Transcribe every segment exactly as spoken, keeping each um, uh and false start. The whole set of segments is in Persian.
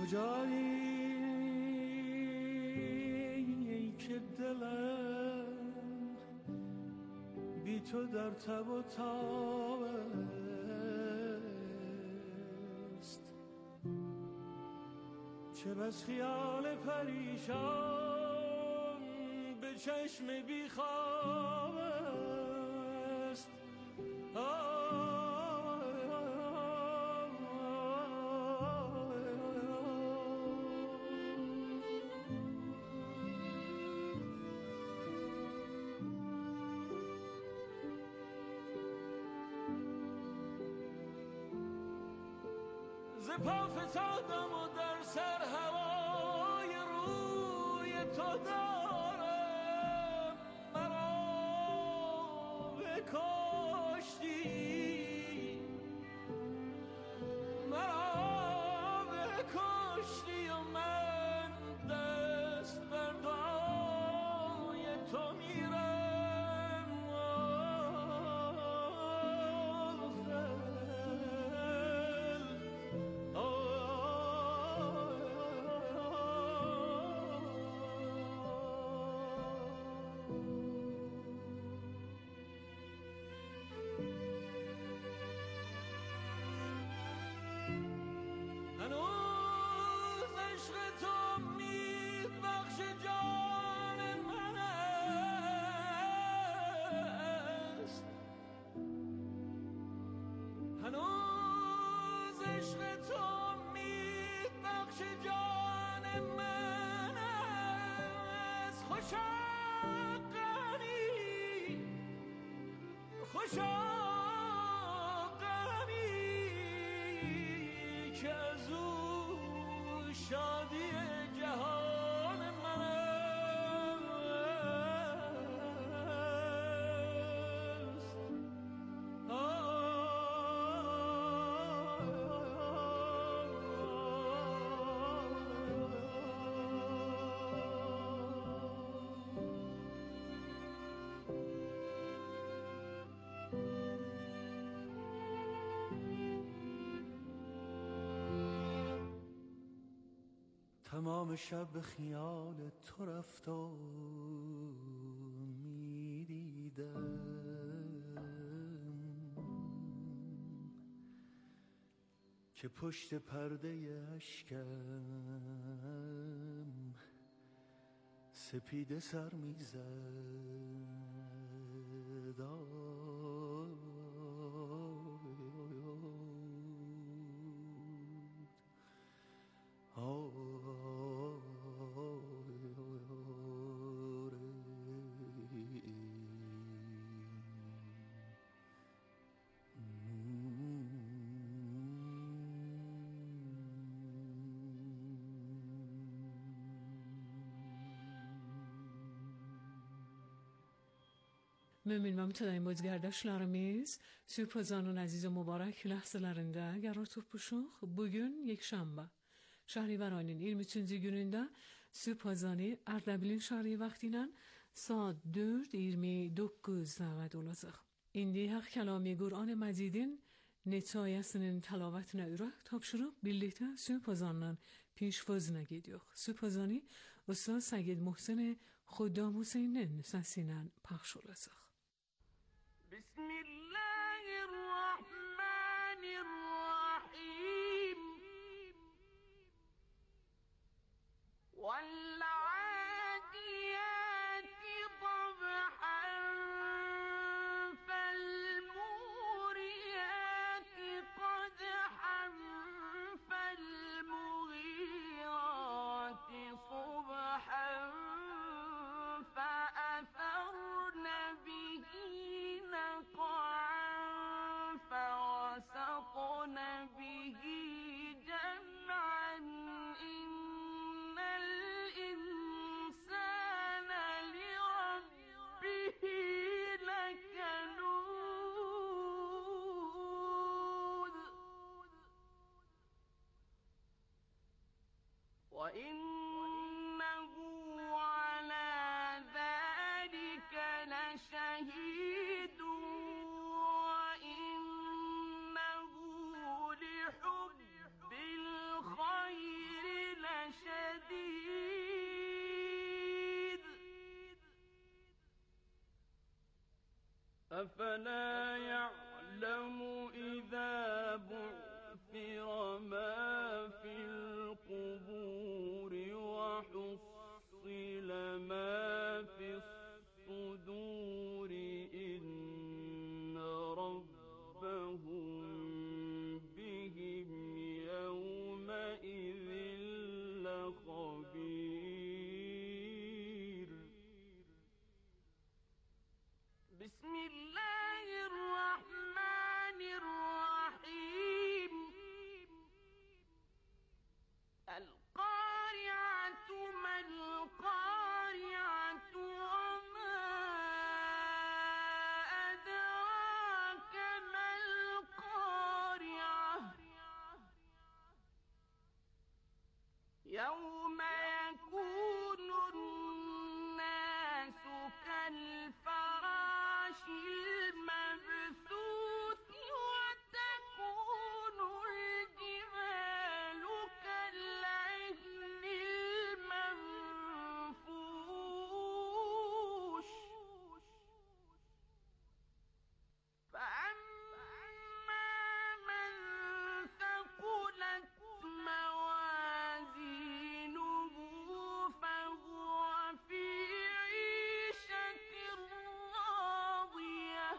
کجایی که دلم بی تو در تب و تاب است، چه بس خیال پریشان به چشم بی خواب است. ز پا فتادم و در سر هوای روی تو دارم، مرا بکشتی، مرا بکشتی و من دست بر دعای تو میرم. تمام شب به خیال تو رفت و می دیدم که پشت پرده اشکم سپیده سر می زد. Mümin Mümtədəyin bozgərdaşlarımız, Sürpazanın aziz ve mübarek lahzalarında qarar tutmuşuq. Bugün yekşanba. Şahrivaranın iyirmi üçüncü günündə Sürpazanı Ardabilin şəhəri vaxtıyla saat dörd iyirmi doqquz saat olacaq. İndi haq kəlami Qur'an Məcidin neçayəsinin təlavatına ürək tapşırıb birlikdə Sürpazanla pişvazına gediyox. Sürpazanı Ustad Səyyid Muhsin Xuddam Hüseynin səsindən pəxş olacaq. بسم الله الرحمن الرحيم والعاديات ضبحا فالموريات قدحا فالمغيرات صبحا فأثرن به نقعا فوسطن به جمعا إن الإنسان لربه لكنود وإنه على ذلك لشهيد وإنه لحب الخير أفلا يعلم إذا بعثر ما في القبور وحصل ما في الصدور إن ربهم بهم يومئذ لخبير. بسم الله الرحمن الرحيم. القارعة ما القارعة وما أدراك ما القارعة يوم يكون الناس كالفراش المبثوث وتكون الجبال كالعهن المنفوش فأما من ثقلت موازينه فهو في عيشة راضية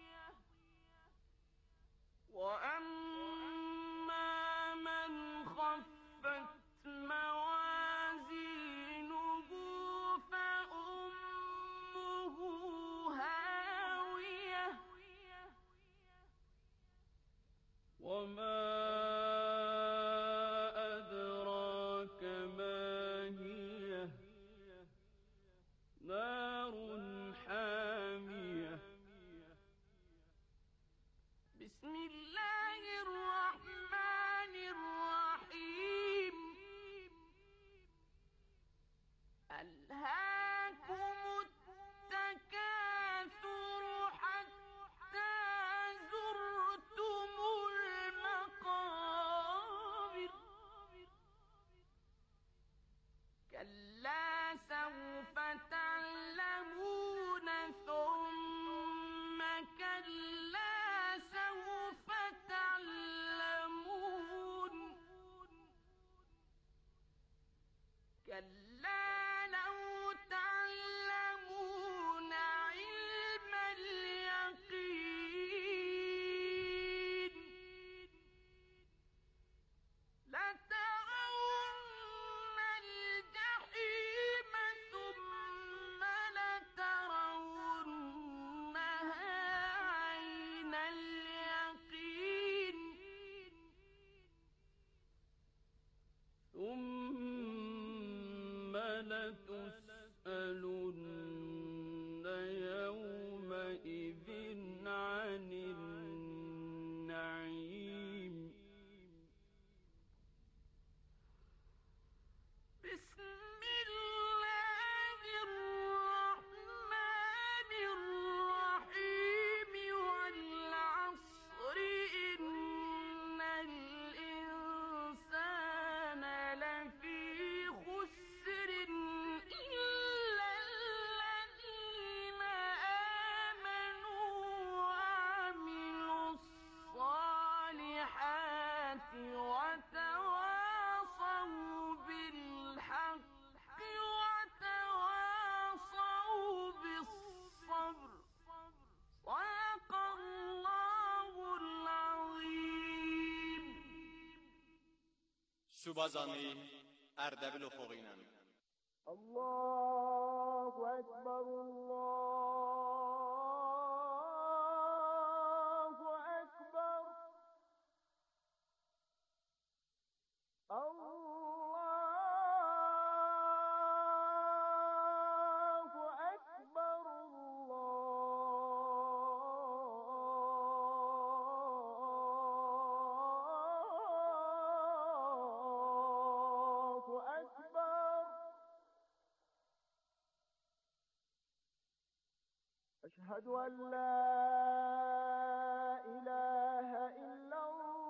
وأما من خفت موازينه فأمه هاوية وما أدراك ما هي نار حامية. بسم الله الرحمن الرحيم. ألهاكم التكاثر حتى زرتم المقابر كلا سوف تعلمون ثم كلا سوف تعلمون كلا لو تعلمون علم اليقين لترون الجحيم ثم لترونها عين اليقين ثم لتسألن يومئذ عن النعيم. بسم الله الرحمن الرحيم. والعصر إن الإنسان لفي خسر إلا الذين آمنوا وعملوا الصالحات وتواصوا بالحق وتواصوا بالصبر. صدق الله العظيم. Subazani Erdebil oxuğuyla. Allahu Ekber, Allahu Ekber, Allahu Ekber, Allahu Ekber. أشهد أن لا إله إلا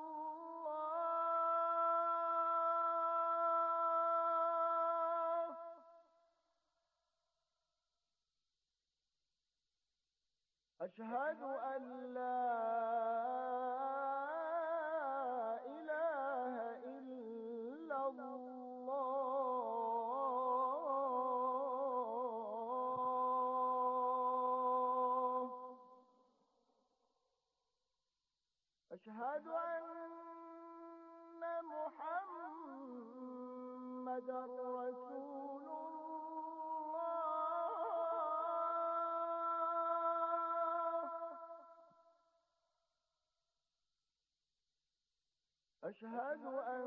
الله. أشهد أن لا إله إلا الله. أشهد أن محمدًا رسول أشهد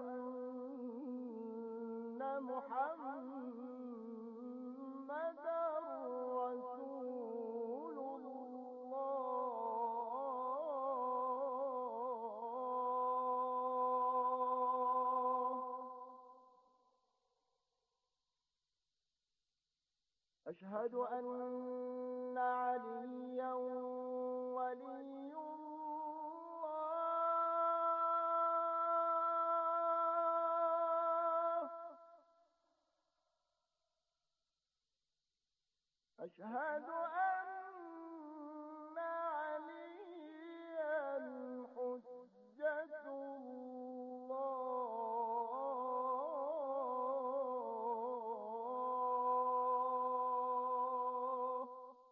أن محمدًا رسول الله. أشهد أن عليًّا ولي أشهد أن عليا حجة الله.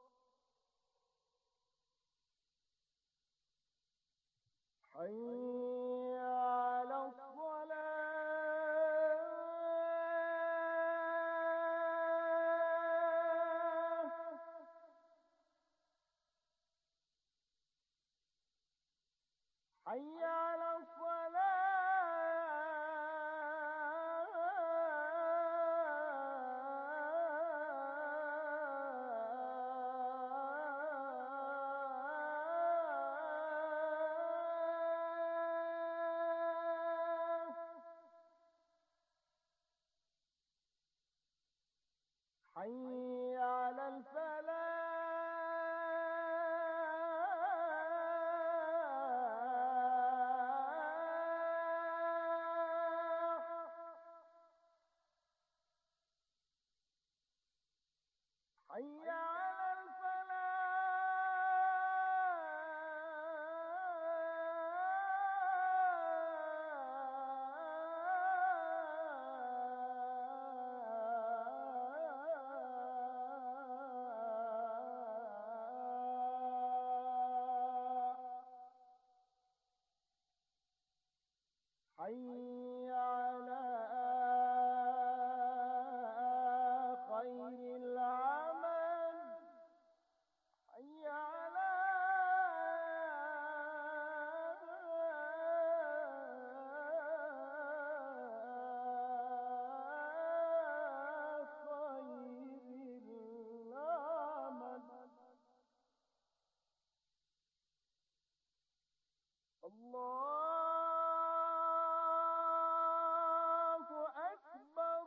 حي على الصلاة. حي على حي على الفلاح. حي على حي على خير العمل. حي على خير العمل. الله أكبر.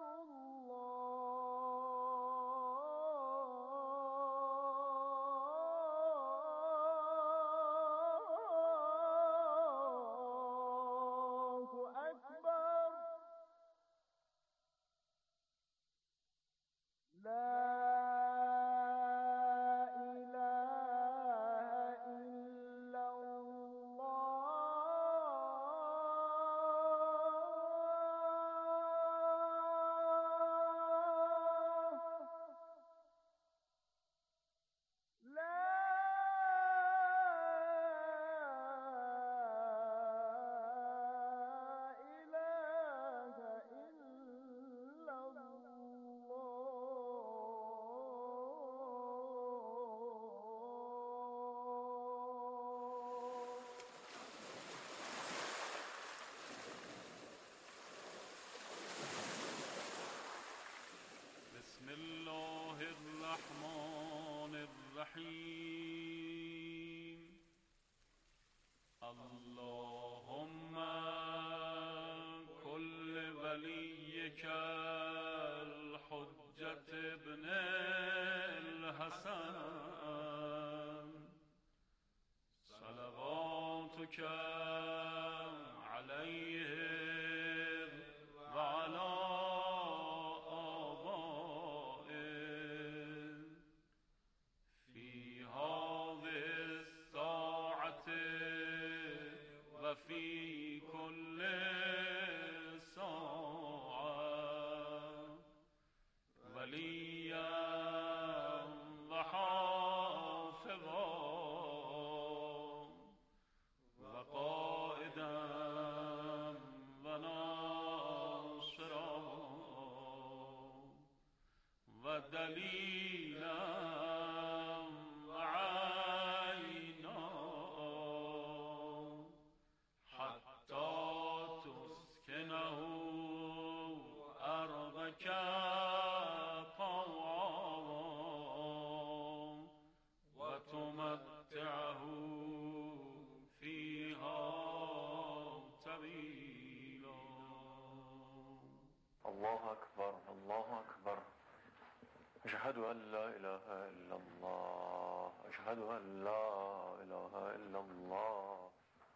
الله أكبر. لا إله إلا الله. لا إله إلا الله. بسم الله الرحمن الرحيم. اللهم كل وليك الحجة ابن الحسن صلواتك عليه وعلى آبائه في هذه دلیلم و عینا حتی تسکنه ارضک طوعا و تمتعه فیها طویلا. الله أكبر الله أكبر. أشهد أن لا إله إلا الله أشهد أن لا إله إلا الله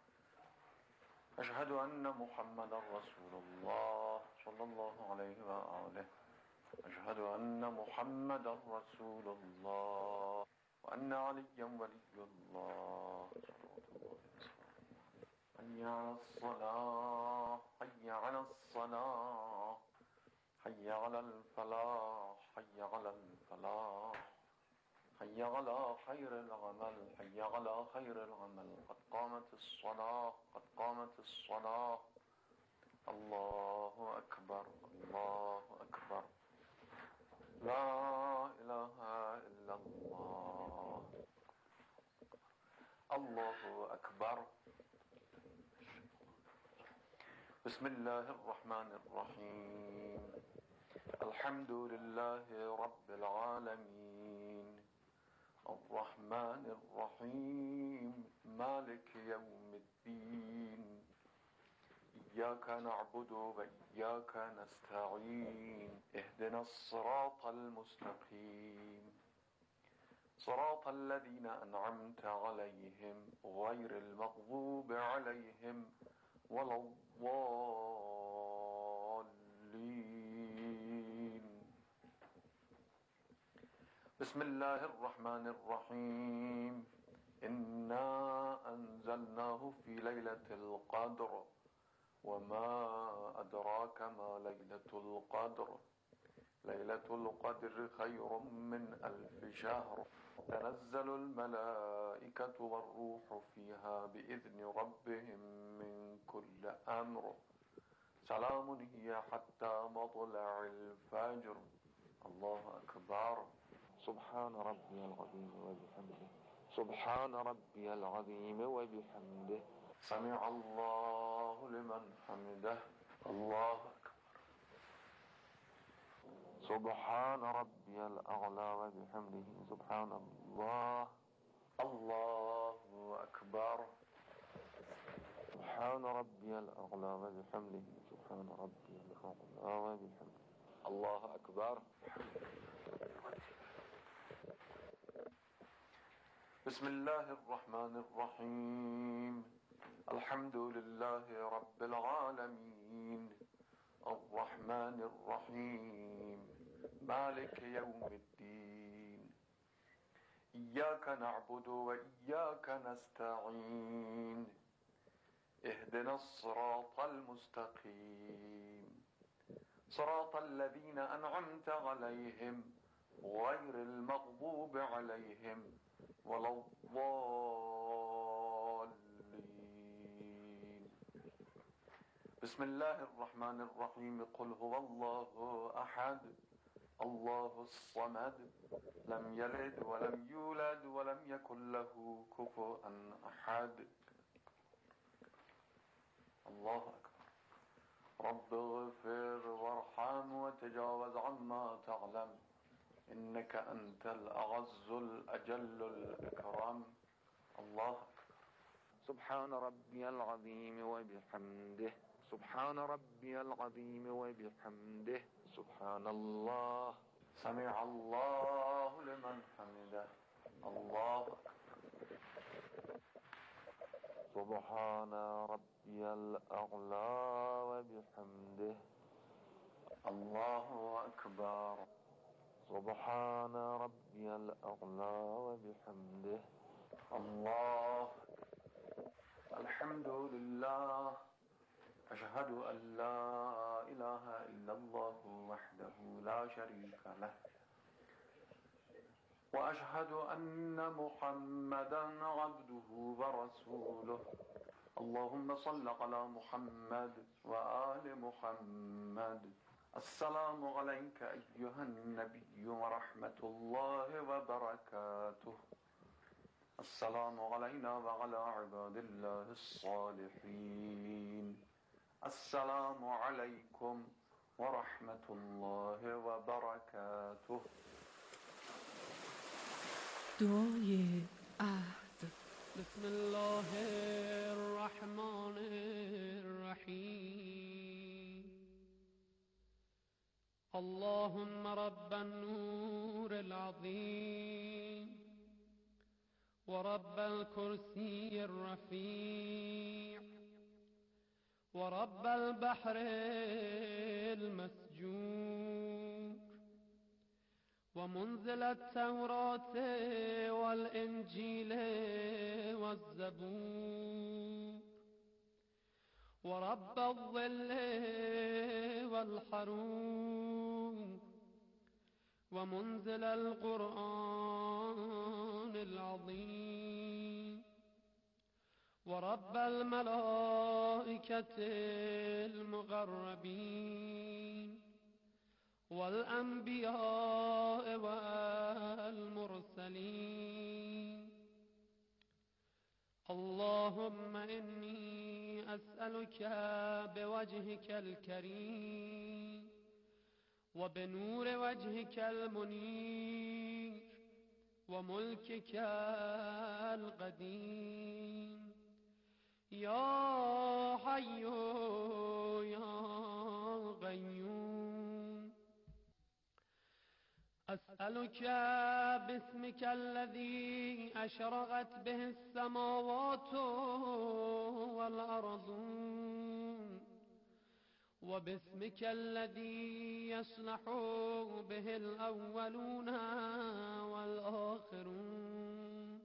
أشهد أن محمد رسول الله صلى الله عليه وآله أشهد أن محمد رسول الله وأن عليا ولي الله. حي على الصلاة حي على الصلاة حي على الفلاح حي على الفلاح حي على خير العمل حي على خير العمل. قد قامت الصلاة قد قامت الصلاة. الله أكبر الله أكبر. لا إله إلا الله. الله أكبر. بسم الله الرحمن الرحيم. الحمد لله رب العالمين الرحمن الرحيم مالك يوم الدين إياك نعبد وإياك نستعين اهدنا الصراط المستقيم صراط الذين أنعمت عليهم غير المغضوب عليهم ولا الضالين. بسم الله الرحمن الرحيم. إنا أنزلناه في ليلة القدر وما أدراك ما ليلة القدر. ليلة القدر خير من ألف شهر. تنزل الملائكة والروح فيها بإذن ربهم من كل أمر. سلام هي حتى مطلع الفجر. الله أكبر. سبحان ربي العظيم وبحمده سبحان ربي العظيم وبحمده سمع الله لمن حمده. الله أكبر. سبحان ربي الأعلى وبحمده سبحان الله. الله أكبر. سبحان ربي الأعلى وبحمده سبحان ربي الأعلى وبحمده. الله أكبر. بسم الله الرحمن الرحيم. الحمد لله رب العالمين الرحمن الرحيم مالك يوم الدين إياك نعبد وإياك نستعين اهدنا الصراط المستقيم صراط الذين أنعمت عليهم غير المغضوب عليهم ولا الضالين. بسم الله الرحمن الرحيم. قل هو الله أحد الله الصمد لم يلد ولم يولد ولم يكن له كفوا أحد. الله أكبر. رب اغفر وارحم وتجاوز عما تعلم إنك أنت الأعز الأجل الأكرم. الله أكبر. سبحان ربي العظيم وبحمده سبحان ربي العظيم وبحمده سبحان الله. سمع الله لمن حمده. الله أكبر. سبحان ربي الأعلى وبحمده. الله أكبر. سبحان ربي الأعلى وبحمده. الله. الحمد لله. أشهد أن لا إله إلا الله وحده لا شريك له وأشهد أن محمدا عبده ورسوله. اللهم صل على محمد وآل محمد السلام عليك أيها النبي ورحمة الله وبركاته. السلام علينا وعلى عباد الله الصالحين. السلام عليكم ورحمة الله وبركاته. دعای عهد. بسم الله الرحمن الرحيم. اللهم رب النور العظيم ورب الكرسي الرفيع ورب البحر المسجور ومنزل التوراة والإنجيل والزبور ورب الظل والحرور ومنزل القرآن العظيم ورب الملائكة المقربين والأنبياء والمرسلين. اللهم إني أسألك بوجهك الكريم وبنور وجهك المنير وملكك القديم يا حي يا قيوم. أسألك باسمك الذي أشرقت به السماوات والأرض وباسمك الذي يصلح به الأولون والآخرون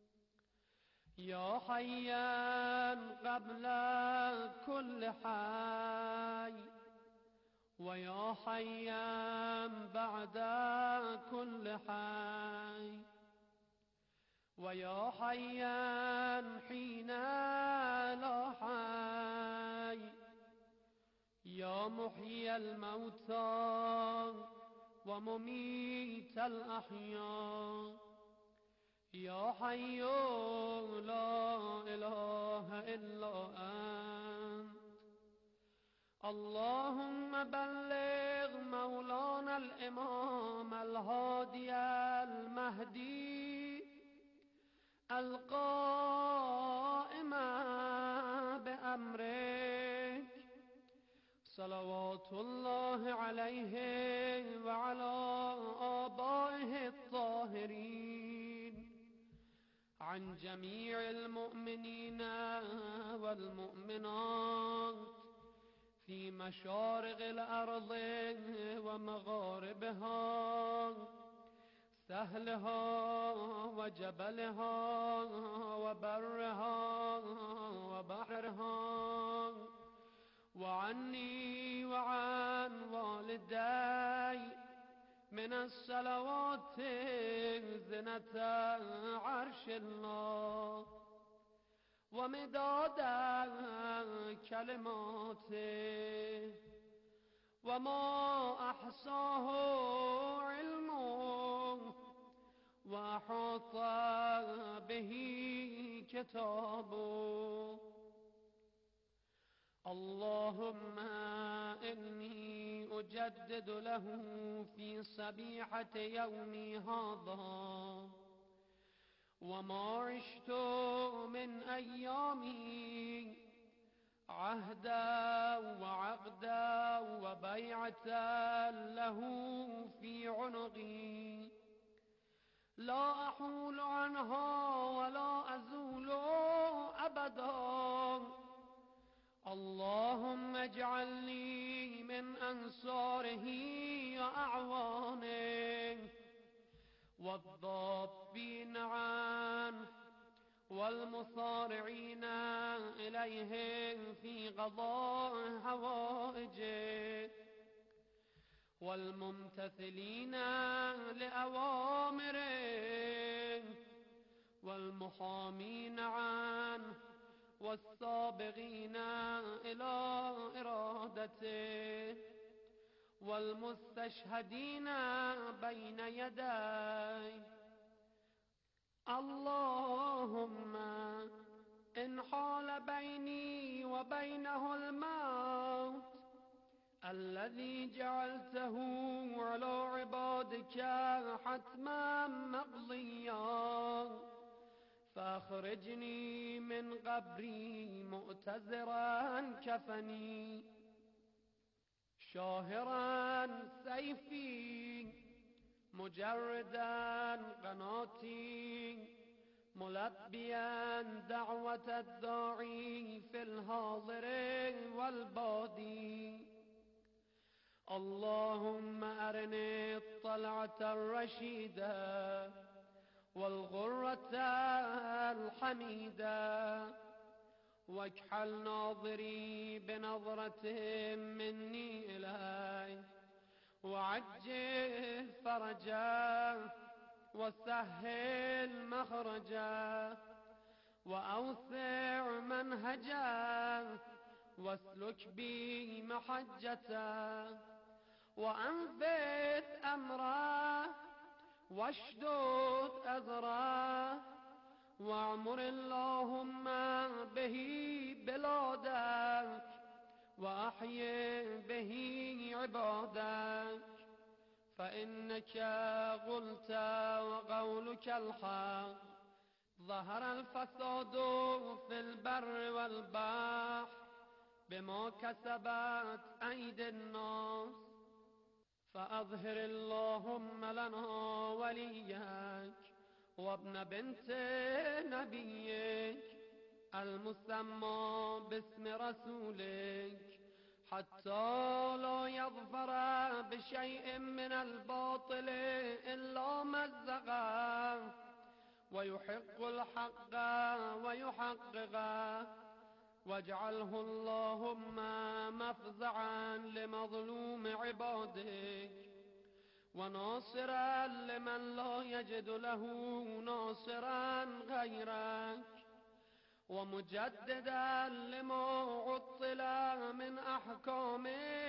يا حيا قبل كل حي ويا حيا بعد كل حي ويا حيا حين لا حي يا محيي الموتى ومميت الأحياء يا حي لا إله إلا أنت. اللهم بلغ مولانا الإمام الهادي المهدي القائم بأمرك صلوات الله عليه وعلى آبائه الطاهرين عن جميع المؤمنين والمؤمنات في مشارق الأرض ومغاربها سهلها وجبلها وبرها وبحرها وعني وعن والدي من الصلوات زنة عرش الله ومداد كلماته وما أحصاه علمه وأحاط به كتابه. اللهم إني أجدد له في صبيحة يومي هذا وما عشت من أيامي عهدا وعقدا وبيعة له في عنقي لا أحول عنها ولا أزول أبدا. اللهم اجعلني من أنصاره وأعوانه والضابين عنه والمصارعين إليه في قضاء حوائجه والممتثلين لأوامره والمحامين عنه والسابقين إلى إرادته والمستشهدين بين يدي. اللهم إن حال بيني وبينه الموت الذي جعلته على عبادك حتما مقضيا فاخرجني من قبري مؤتزرا كفني شاهرا سيفي مجردا قناتي ملبيا دعوة الداعي في الحاضر والبادي. اللهم أرني الطلعة الرشيدة والغرة الحميدة واكحل ناظري بنظرة مني إليه وعجل فرجا وسهل مخرجا وأوسع منهجا واسلك بي محجتا وأنفذ أمره واشدد أزره واعمر اللهم به بلادك وأحيي به عبادك فإنك قلت وقولك الحق ظهر الفساد في البر والبحر بما كسبت أيدي الناس فأظهر اللهم لنا وليك وابن بنت نبيك المسمى باسم رسولك حتى لا يظفر بشيء من الباطل إلا مزقه ويحق الحق ويحققه واجعله اللهم مفزعا لمظلوم عبادك وناصرا لمن لا يجد له ناصرا غيرك ومجددا لما عطل من أحكام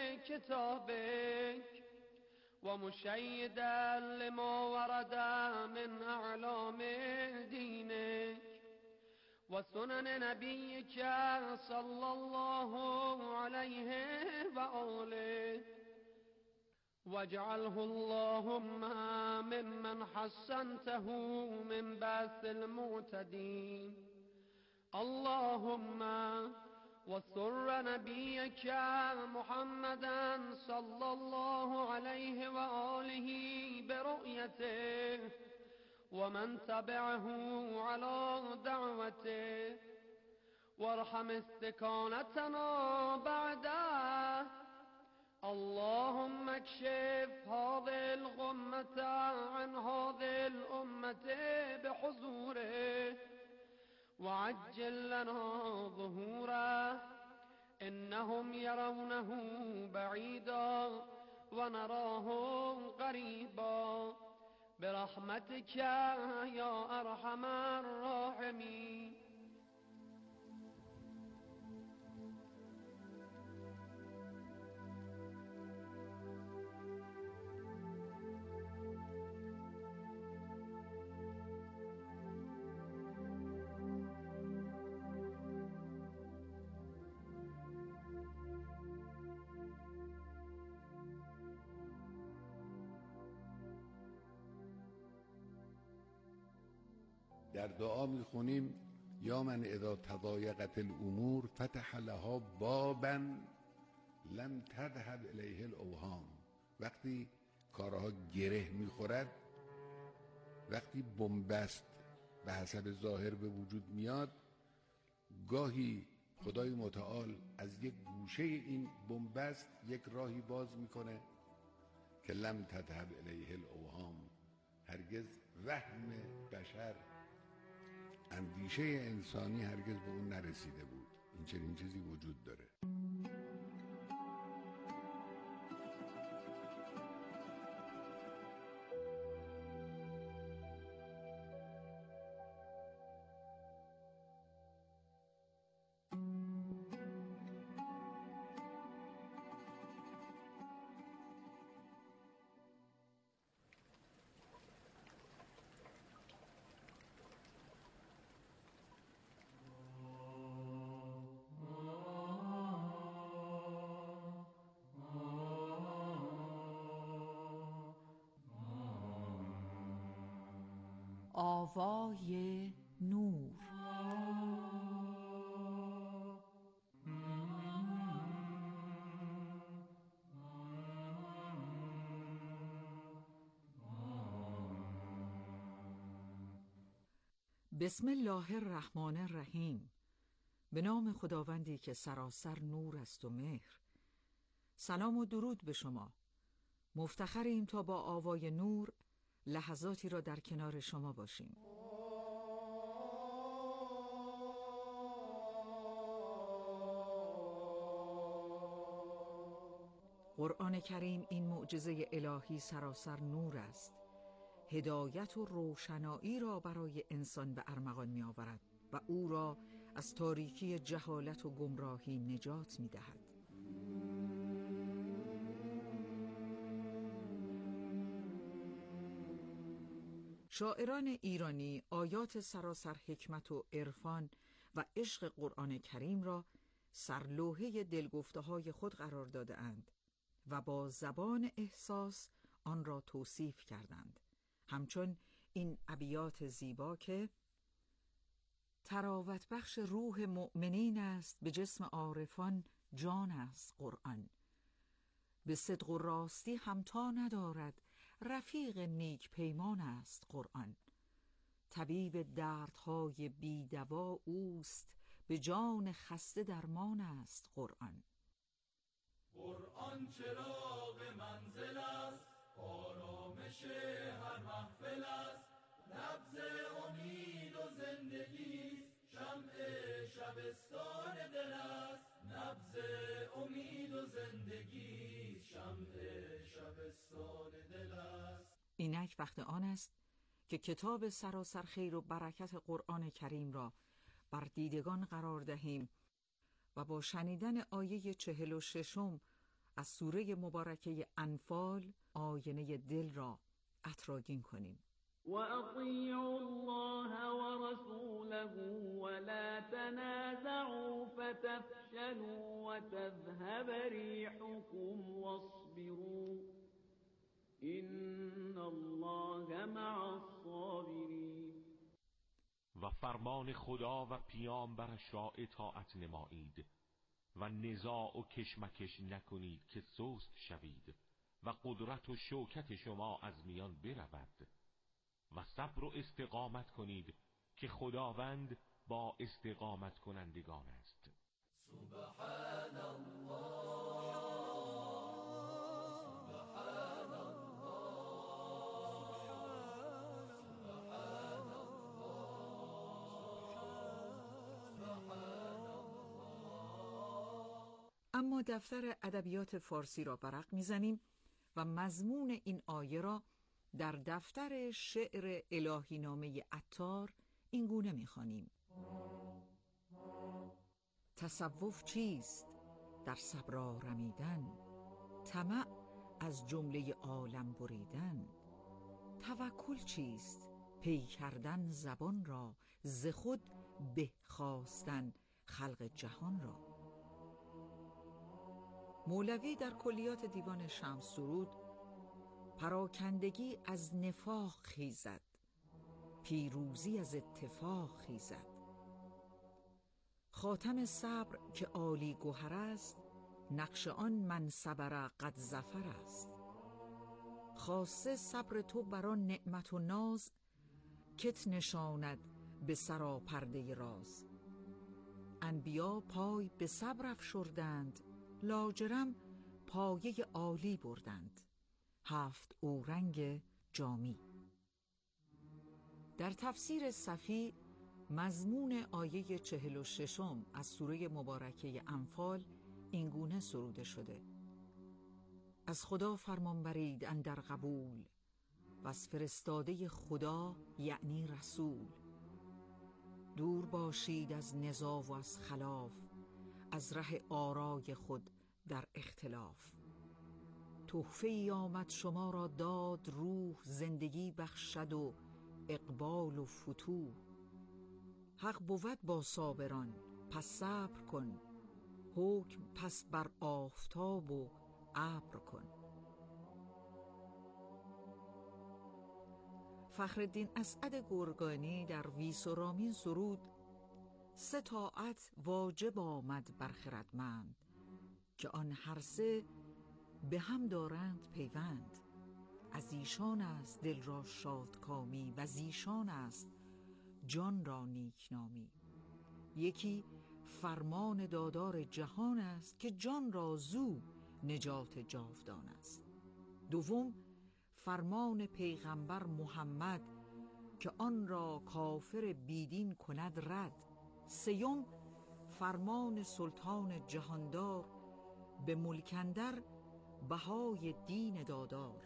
كتابك ومشيدا لما ورد من أعلام دينك وسنن نبيك صلى الله عليه وآله واجعله اللهم ممن حسنته من بأس المعتدين. اللهم وسر نبيك محمدا صلى الله عليه وآله برؤيته ومن تبعه على دعوته وارحم استكانتنا بعده. اللهم اكشف هذه الغمة عن هذه الأمة بحضوره وعجل لنا ظهوره إنهم يرونه بعيدا ونراه قريبا برحمتك يا أرحم الراحمين. در دعا میخونیم یا من اذا تضایقت الامور فتح لها بابا لم تذهب الیه الاوهام. وقتی کارها گره میخورد، وقتی بنبست به حسب ظاهر به وجود میاد، گاهی خدای متعال از یک گوشه این بنبست یک راهی باز میکنه که لم تذهب الیه الاوهام، هرگز وهم بشر، اندیشه انسانی هرگز به اون نرسیده بود. این چنین چیزی وجود داره. آوای نور. بسم الله الرحمن الرحیم. به نام خداوندی که سراسر نور است و مهر. سلام و درود به شما. مفتخریم تا با آوای نور لحظاتی را در کنار شما باشیم. قرآن کریم این معجزه الهی سراسر نور است. هدایت و روشنایی را برای انسان به ارمغان می آورد و او را از تاریکی جهالت و گمراهی نجات می دهد. شاعران ایرانی آیات سراسر حکمت و عرفان و عشق قرآن کریم را سرلوحه دلگفته‌های خود قرار داده اند و با زبان احساس آن را توصیف کردند. همچون این ابیات زیبا که تراوت بخش روح مؤمنین است، به جسم عارفان جان است قرآن. به صدق و راستی همتا ندارد، رفیق نیک پیمان است قرآن. طبیب دردهای بیدوا اوست، به جان خسته درمان است قرآن. قرآن چراغ منزل است، آرامش هر محفل است. نبض امید و زندگی است، شمع شبستان دل است. نبض امید و زندگی است، شمع شبستان دل است. اینک وقت آن است که کتاب سراسر خیر و برکت قرآن کریم را بر دیدگان قرار دهیم و با شنیدن آیه چهل و ششم از سوره مبارکه انفال آینه دل را عطرآگین کنیم. وَأَطِيعُوا اللَّهَ وَرَسُولَهُ وَلَا تَنَازَعُوا فَتَفْشَلُوا وَتَذْهَبَ رِيحُكُمْ وَاصْبِرُوا إِنَّ اللَّهَ مَعَ الصَّابِرِينَ. و فرمان خدا و پیامبرش را اطاعت نمایید و نزاع و کشمکش نکنید که سست شوید و قدرت و شوکت شما از میان برود و صبر و استقامت کنید که خداوند با استقامت کنندگان است. سبحان الله، سبحان الله، سبحان الله. اما دفتر ادبیات فارسی را ورق میزنیم و مضمون این آیه را در دفتر شعر الهی نامه عطار این گونه می‌خوانیم: تصوف چیست؟ در صبر آرمیدن، طمع از جمله عالم بریدن. توکل چیست؟ پی کردن زبان را، ز خود به خواستن خلق جهان را. مولوی در کلیات دیوان شمس درود: پراکندگی از نفاق خیزد، پیروزی از اتفاق خیزد. خاتم صبر که عالی گوهر است، نقش آن من صبر قد ظفر است. خاصه صبر تو بر آن نعمت و ناز، کت نشاند به سراپرده راز. انبیا پای به صبر افشردند، لاجرم پایه عالی بردند. هفت اورنگ جامی. در تفسیر صفی مضمون آیه چهل و ششم از سوره مبارکه انفال این گونه سروده شده: از خدا فرمان برید اندر قبول، و از فرستاده خدا یعنی رسول. دور باشید از نزاع و از خلاف، از ره آرای خود در اختلاف. تحفه ای آمد شما را داد روح، زندگی بخشد و اقبال و فتوح. حق بود با صابران پس صبر کن، حکم پس بر آفتاب و ابر کن. فخرالدین اسعد گرگانی در ویسرامین سرود: سه طاعت واجب آمد بر خردمند، که آن هر سه به هم دارند پیوند. از ایشان است دل را شادکامی، و از ایشان است جان را نیکنامی. یکی فرمان دادار جهان است، که جان را زو نجات جاودان است. دوم فرمان پیغمبر محمد، که آن را کافر بیدین کند رد. سیوم فرمان سلطان جهاندار، به ملک اندر بهای دین دادار.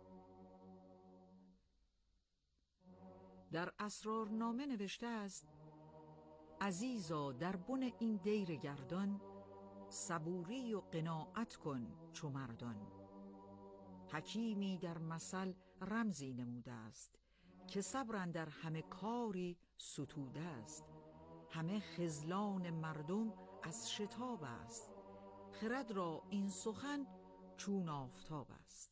در اسرارنامه نوشته است: عزیزا در بن این دیر گردان، صبوری و قناعت کن چو مردان. حکیمی در مثل رمزی نموده است، که صبر اندر همه کاری ستوده است. همه خذلان مردم از شتاب است، خرد را این سخن چون آفتاب است.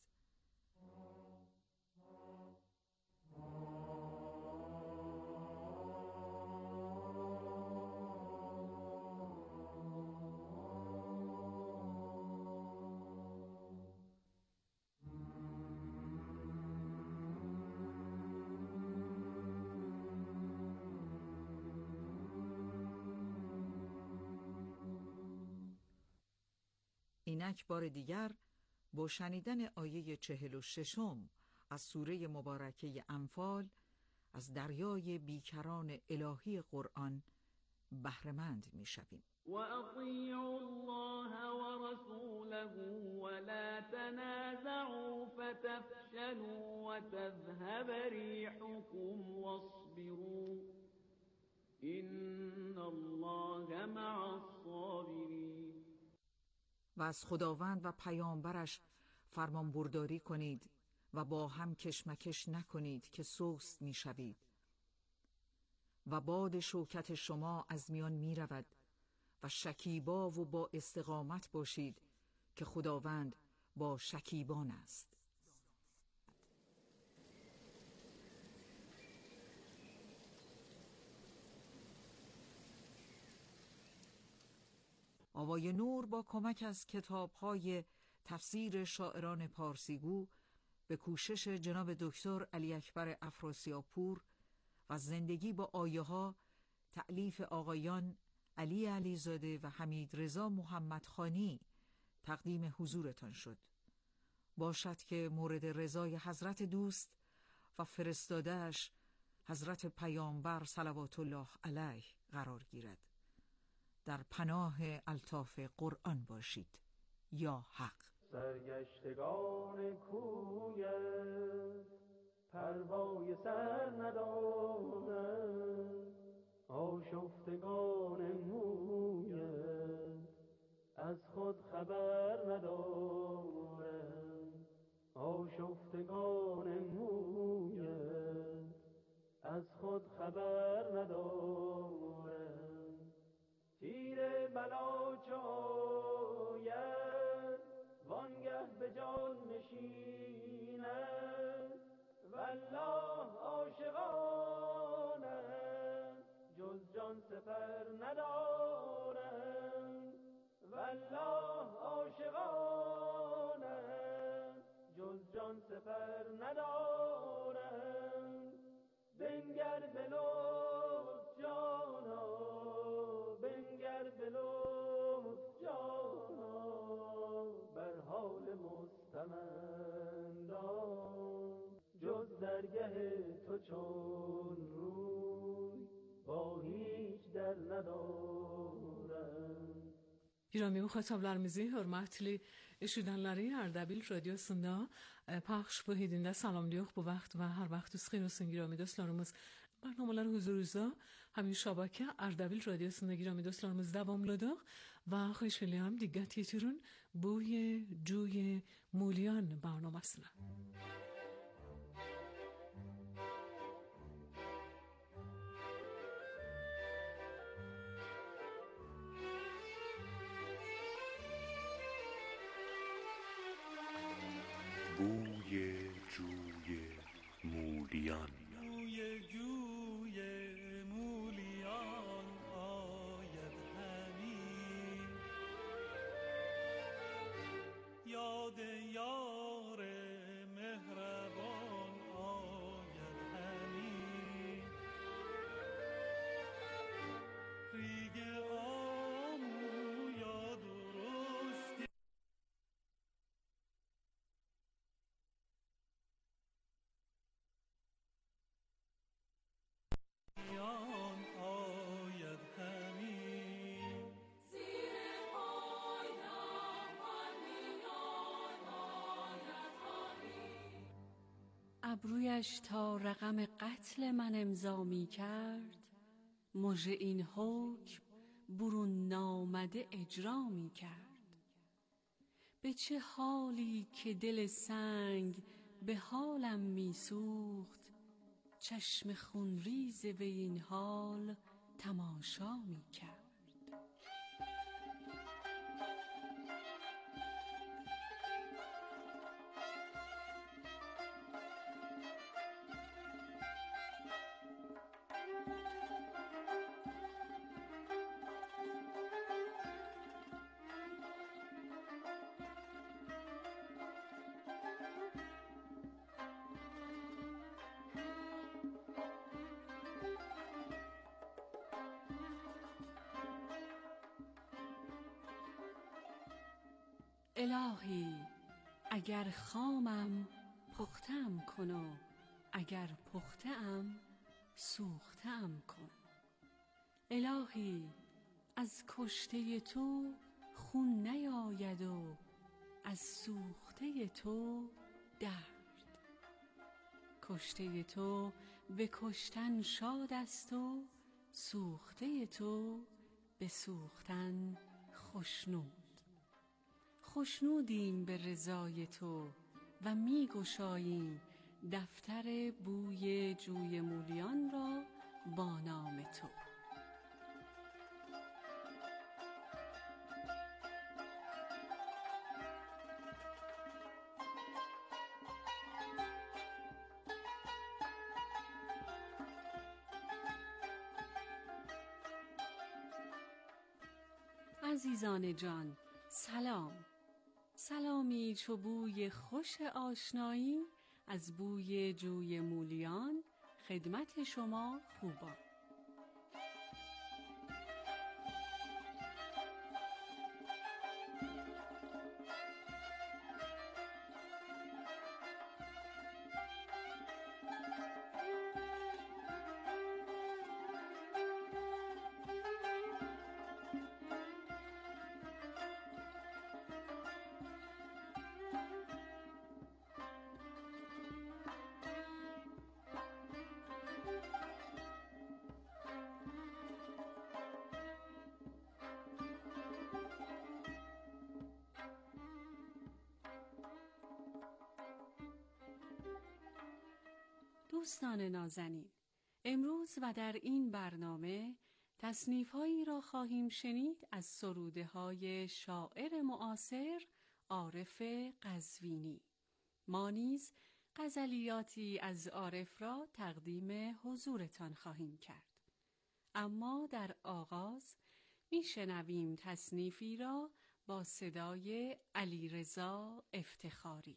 اینک بار دیگر با شنیدن آیه چهل و ششم از سوره مبارکه انفال از دریای بیکران الهی قرآن بهره‌مند می‌شویم. و اطیعوا الله و رسوله ولا تنازعوا فتفشلوا وتذهب ریحكم واصبروا ان الله مع الصابرین. و از خداوند و پیامبرش فرمان برداری کنید و با هم کشمکش نکنید که سست می شوید و باد شوکت شما از میان می رود و شکیبا و با استقامت باشید که خداوند با شکیبان است. آوای نور با کمک از کتاب‌های تفسیر شاعران پارسیگو به کوشش جناب دکتر علی اکبر افراسیاب‌پور و زندگی با آیه‌ها تألیف آقایان علی علیزاده و حمید رضا محمدخانی تقدیم حضورتان شد. باشد که مورد رضای حضرت دوست و فرستاده‌اش حضرت پیامبر صلوات الله علیه قرار گیرد. در پناه الطاف قرآن باشید یا حق. سرگشتگان کویت پروای سر ندارند، آشفتگان مویت از خود خبر ندارند. آشفتگان مویت از خود خبر ندارند. تیر بلا چاید وانگه به جان نشیند، والله عاشقانند جز جان سپر ندارند. والله عاشقانند جز جان سپر ندارند. بنگر به لطف جانا، بنگر به لطف جانا، بر حال مستمندان جز درگه تو چون روی با هیچ در ندارم. Girami muxatablarımızı hörmətli eşidənləri Ərdəbil radiosunda pəxş bu hedində salamlıyıq bu vaxt və hər vaxtınız xeyir olsun girami dostlarımız. برنامه‌lar huzurunuzda همین şəbəkə Ərdəbil radiosunda girami dostlarımız davamlıdır və xoş eləyəm diqqət yetirin bu جوی مولیان برنامه‌سına. بوی جوی مولیان. یار مهربان آید همی ریگ آمو یا درشتی یان آید همی زیر پای نامانیان آید همی. ابرویش تا رقم قتل من امضا می کرد، مژه این حکم برون نامده اجرا می کرد. به چه حالی که دل سنگ به حالم می سوخت، چشم خونریز وی این حال تماشا می کرد. الهی اگر خامم پختم کن و اگر پختم سوختم کن. الهی از کشته تو خون نیاید و از سوخته تو درد. کشته تو به کشتن شاد است و سوخته تو به سوختن خشنود. خشنودیم به رضای تو و می گشاییم دفتر بوی جوی مولیان را با نام تو. عزیزان جان سلام. سلامی چو بوی خوش آشنایی از بوی جوی مولیان خدمت شما خوبان. دوستان نازنین، امروز و در این برنامه تصنیف‌هایی را خواهیم شنید از سروده‌های شاعر معاصر عارف قزوینی. ما نیز غزلیاتی از عارف را تقدیم حضورتان خواهیم کرد. اما در آغاز میشنویم تصنیفی را با صدای علیرضا افتخاری.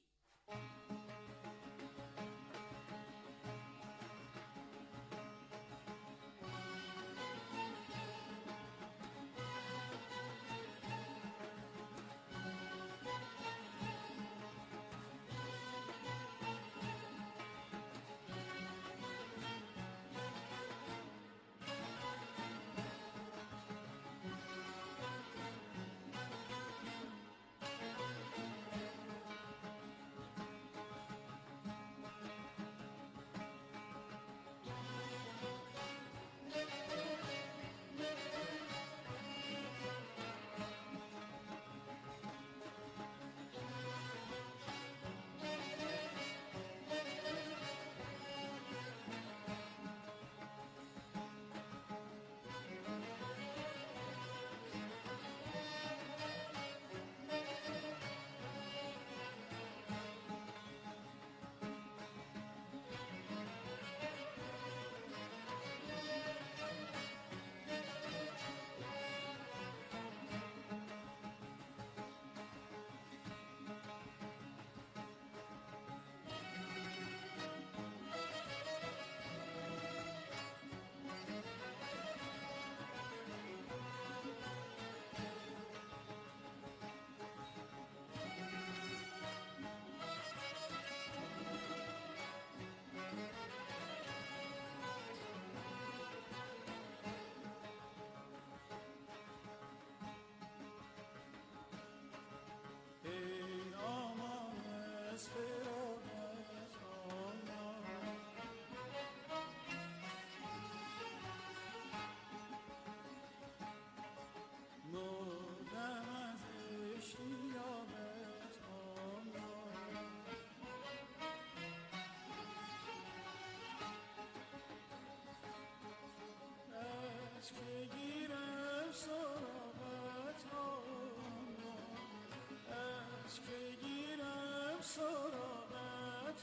سراغت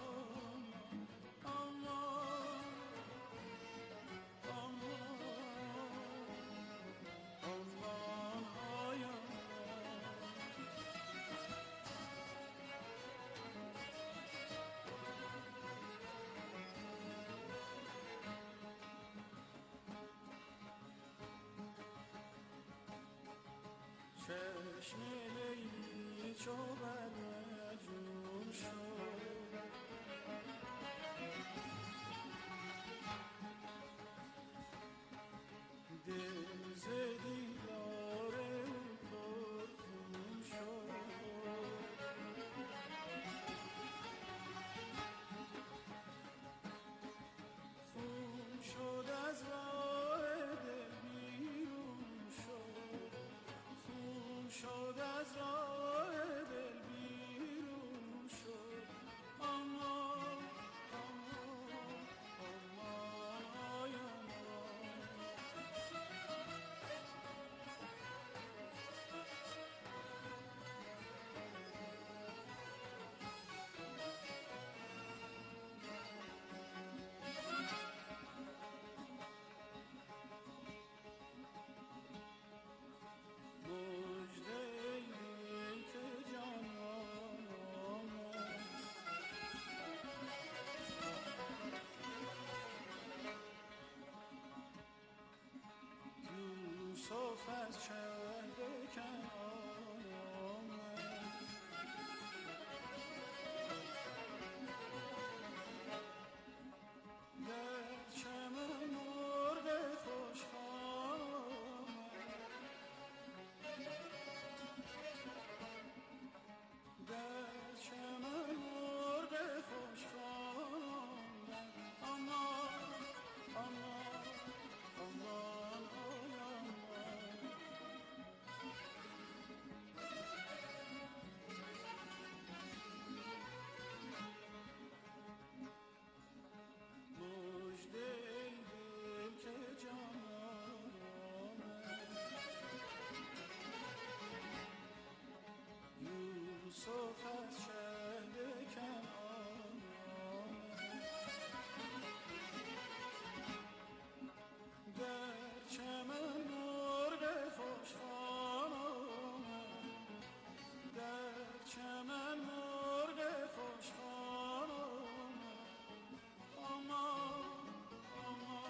اما چشم لیلی چو بر مجنون شد دل ز دیدار پرخون شد خون شد از راه دل بیرون شد خون شد از راه دل بیرون شد اما اما اما یوسف از شهر کنعان آمد در چمن مرغ خوشخوان آمد در چمن مرغ خوشخوان آمد اما اما اما یوسف از شهر کنعان آمد در چمن مرغ خوشخوان آمد در چمن مرغ خوشخوان آمد اما اما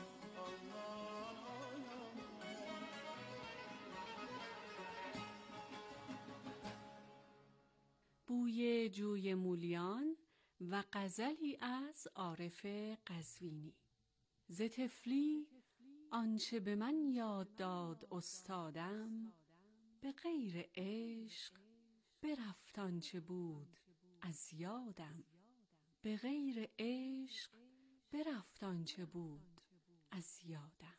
بوی جوی مولیان و غزلی از عارف قزوینی. ز طفلی آنچه به من یاد داد استادم، به غیر عشق برفت آنچه بود از یادم. به غیر عشق برفت آنچه بود از یادم.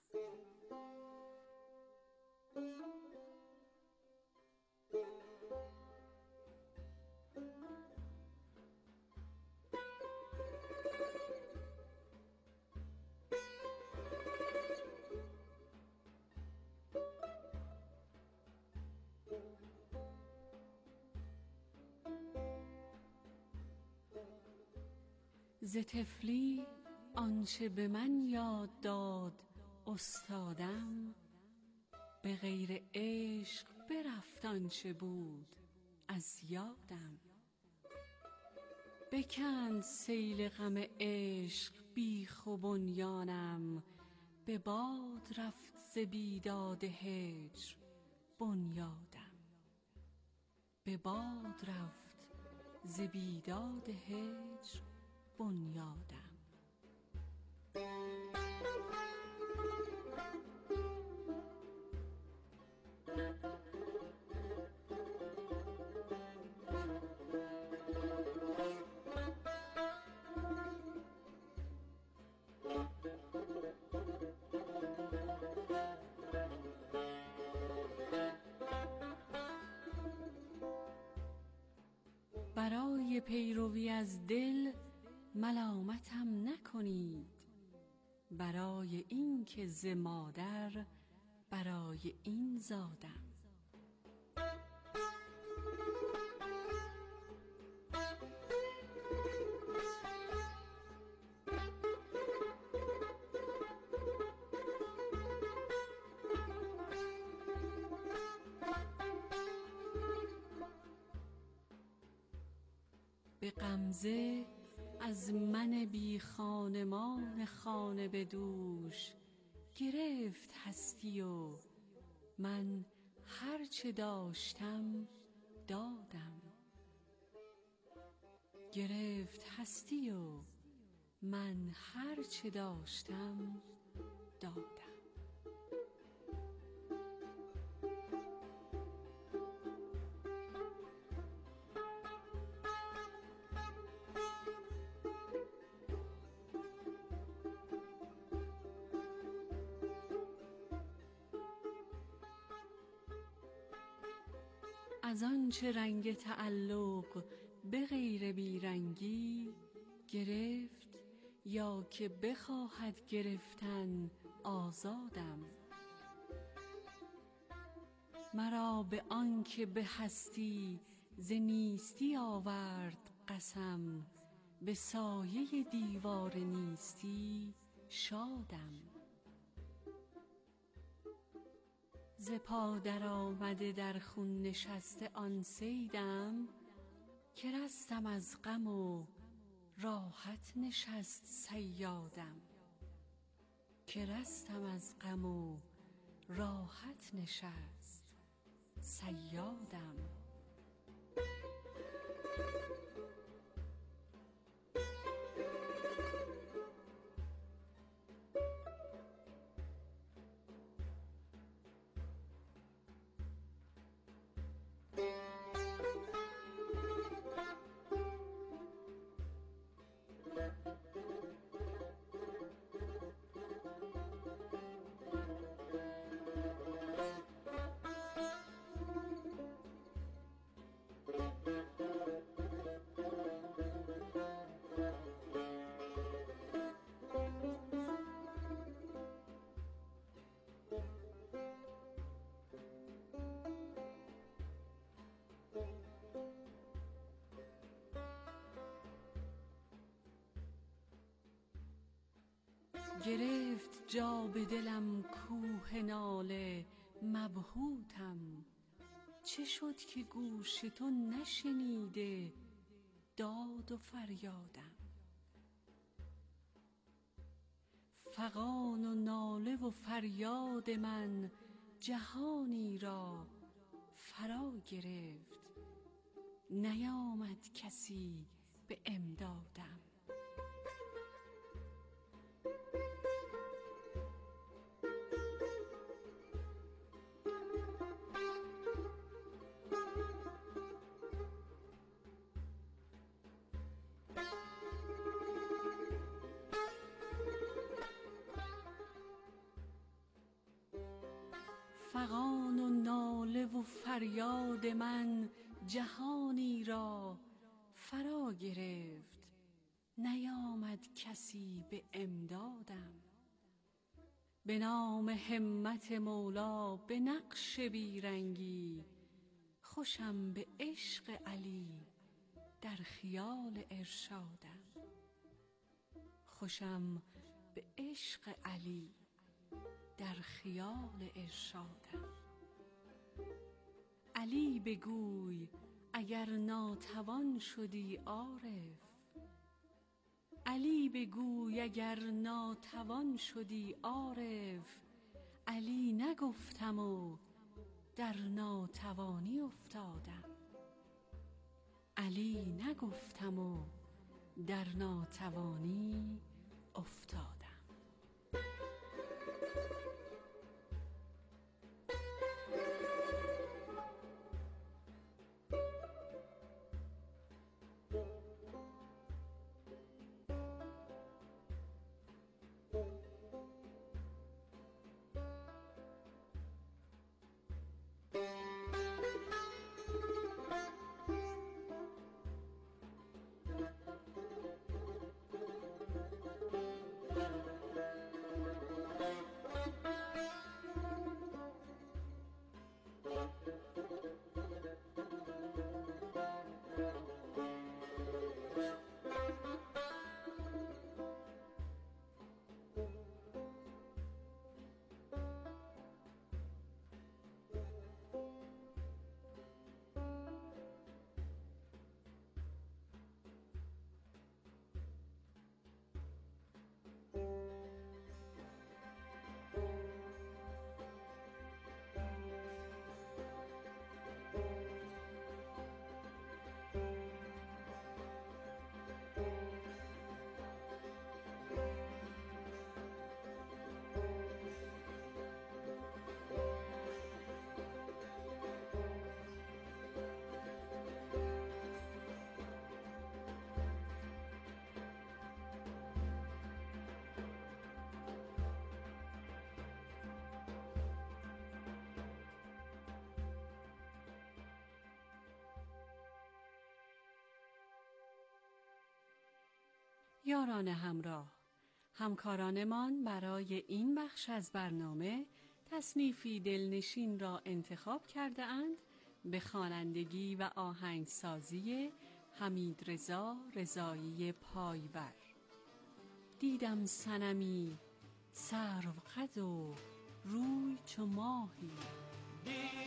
ز طفلی آنچه به من یاد داد استادم، به غیر عشق برفت آنچه بود از یادم. بکند سیل غم عشق بیخ و بنیانم، به باد رفت ز بیداد هجر بنیادم. به باد رفت ز بیداد هجر بنیادم. برای پیروی از دل ملامتم نکنید، برای این که ز مادر برای این زادم. به غمزه از من بی خانمان خانه به دوش گرفت هستی و من هر چه داشتم دادم. گرفت هستی و من هر چه داشتم دادم. از آنچه رنگ تعلق به غیر بیرنگی گرفت یا که بخواهد گرفتن آزادم. مرا به آن که به هستی ز نیستی آورد قسم، به سایه دیوار نیستی شادم. ز پا در آمده در خون نشسته آن صیدم، که رستم از غم و راحت نشست صیادم. که رستم از غم و راحت نشست صیادم. گرفت جا به دلم کوه ناله مبهوتم. چه شد که گوش تو نشنیده داد و فریادم. فغان و ناله و فریاد من جهانی را فرا گرفت، نیامد کسی به امدادم. فغان و ناله و فریاد من جهانی را فرا گرفت، نیامد کسی به امدادم. به نام همت مولا به نقش بیرنگی، خوشم به عشق علی در خیال ارشادم. خوشم به عشق علی در خیال ارشادم. علی بگوی اگر ناتوان شدی عارف، علی بگوی اگر ناتوان شدی عارف. علی نگفتم و در ناتوانی افتادم. علی نگفتم و در ناتوانی افتادم. یاران همراه، همکارانمان برای این بخش از برنامه تصنیفی دلنشین را انتخاب کرده اند به خوانندگی و آهنگسازی حمیدرضا رضایی پایور. دیدم صنمی سرو قد و روی چو ماهی،